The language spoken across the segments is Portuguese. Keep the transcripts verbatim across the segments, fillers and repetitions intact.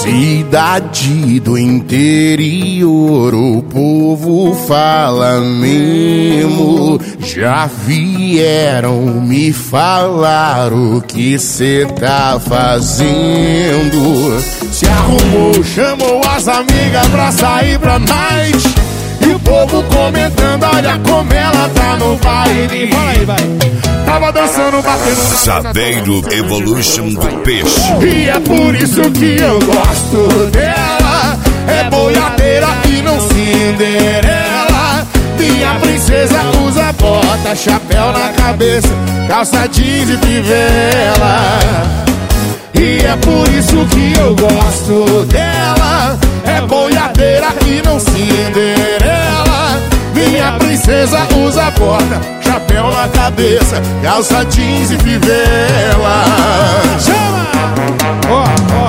Cidade do interior, o povo fala mesmo. Já vieram me falar o que cê tá fazendo. Se arrumou, chamou as amigas pra sair pra night. E o povo comentando, olha como ela tá no baile. Fala aí, vai. Tava dançando, batendo na Saveiro Evolution do Peixe. E é por isso que eu gosto dela. É boiadeira e não Cinderela. Minha princesa usa bota, chapéu na cabeça, calça jeans e fivela. E é por isso que eu gosto dela. É boiadeira e não Cinderela. Minha princesa usa bota, chapéu na cabeça, calça jeans e fivela. Chama! Ó, ó.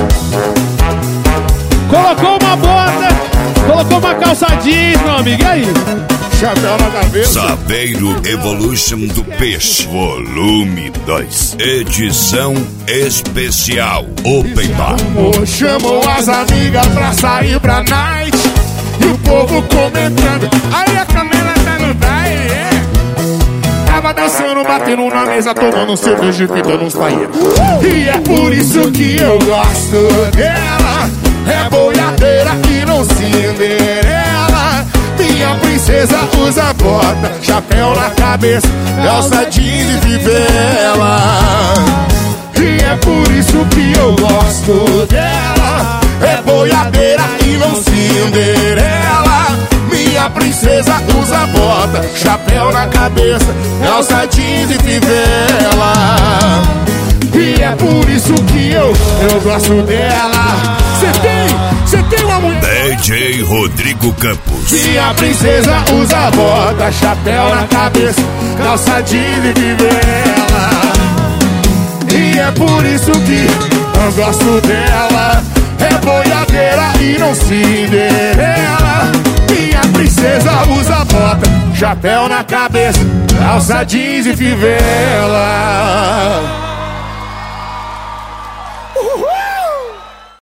Colocou uma bota, colocou uma calça jeans, meu amigo, e aí? Chapéu na cabeça. Saveiro Evolution do Peixe, volume dois, edição especial Open Bar. Chamou, chamou as amigas pra sair pra night. E o povo comentando, aí a Camila tá no baile, é. Tava dançando, batendo na mesa, tomando cerveja e pintando uns paeiros. E é por isso que eu gosto dela. É boiadeira e não Cinderela. Minha princesa usa bota, chapéu na cabeça, calça jeans e fivela. E é por isso que eu gosto dela. É boiadeira e não Cinderela. Minha princesa usa bota, chapéu na cabeça, calça jeans e fivela. E é por isso que eu, eu gosto dela. Cê tem, cê tem uma mulher. D J Rodrigo Campos. Minha princesa usa bota, chapéu na cabeça, calça jeans e fivela. E é por isso que eu gosto dela. É boiadeira e não Cinderela. Minha princesa usa bota, chapéu na cabeça, calça jeans e fivela.